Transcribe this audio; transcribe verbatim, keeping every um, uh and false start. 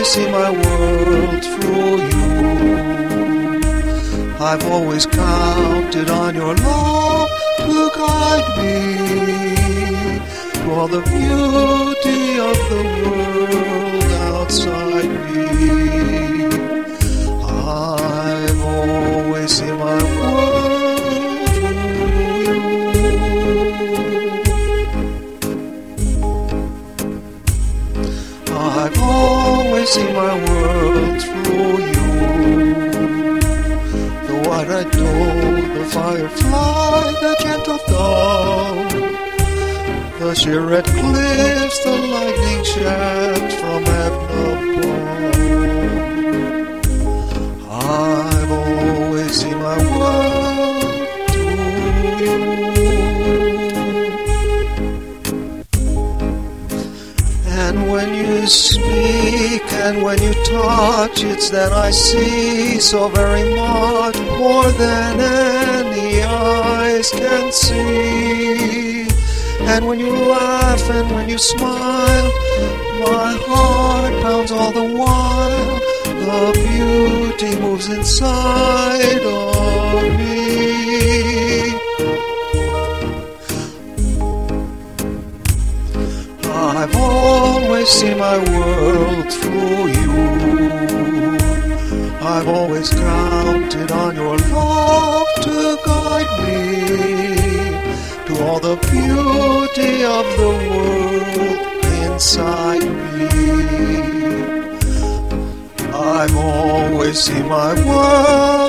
see my world through you. I've always counted on your love to guide me to all the beauty of the world outside me. I've always seen my world through you. I've always seen my world through you. The white-eyed dove, the firefly, the gentle dove, the sheer red cliffs, the lightning shafts from heaven above. I've always seen my world through you. And when you speak and when you touch, it's that I see so very much more than any eyes can see. And when you laugh and when you smile, my heart pounds all the while. The beauty moves inside of me. I've always seen my world through you. I've always counted on your love to guide me to all the beauty of the world inside me. I've always seen my world